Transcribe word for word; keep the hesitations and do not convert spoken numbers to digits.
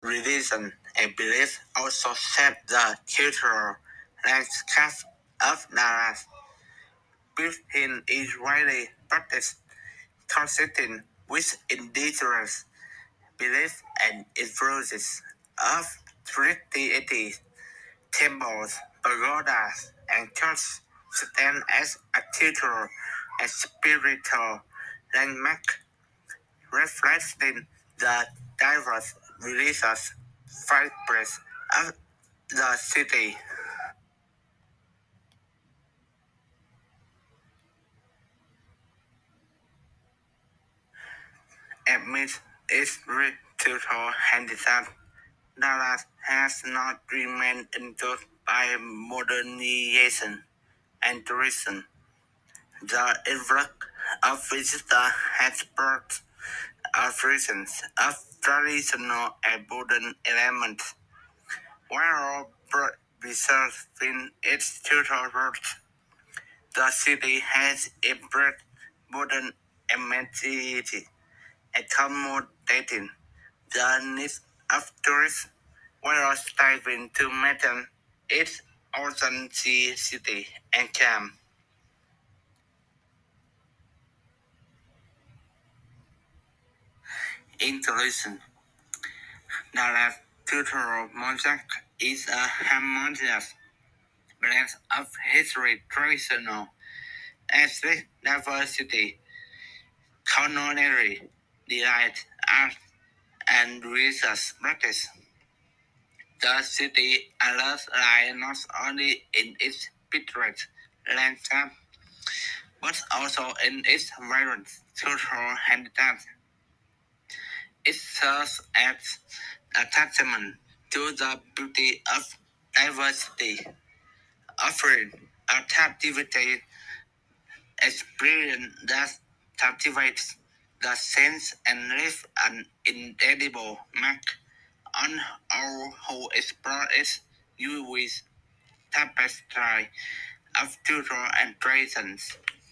religion, and belief also shape the cultural landscape of Dallas. Built-in is widely practiced, consistent with indigenous beliefs and influences of Christianity. Temples, pagodas, and churches stand as a cultural and spiritual landmark, reflecting the diverse religious fabric of the city. Amidst its rich cultural heritage, Dallas has not remained untouched by modernization and tourism. The influx of visitors has brought a fusions of traditional and modern elements, while preserving its cultural roots. The city has embraced modern amenity, accommodating the needs of tourists while striving to maintain its authenticity and charm. In conclusion, Dallas cultural mosaic is a harmonious blend of history, traditional, ethnic diversity, culinary delight, art, and religious practice. The city allows lies not only in its picturesque landscape, but also in its vibrant cultural habitat. It serves as a testament to the beauty of diversity, offering a captivating experience that captivates the sense and leaves an indelible mark on all who explore its unique tapestry of culture and traditions.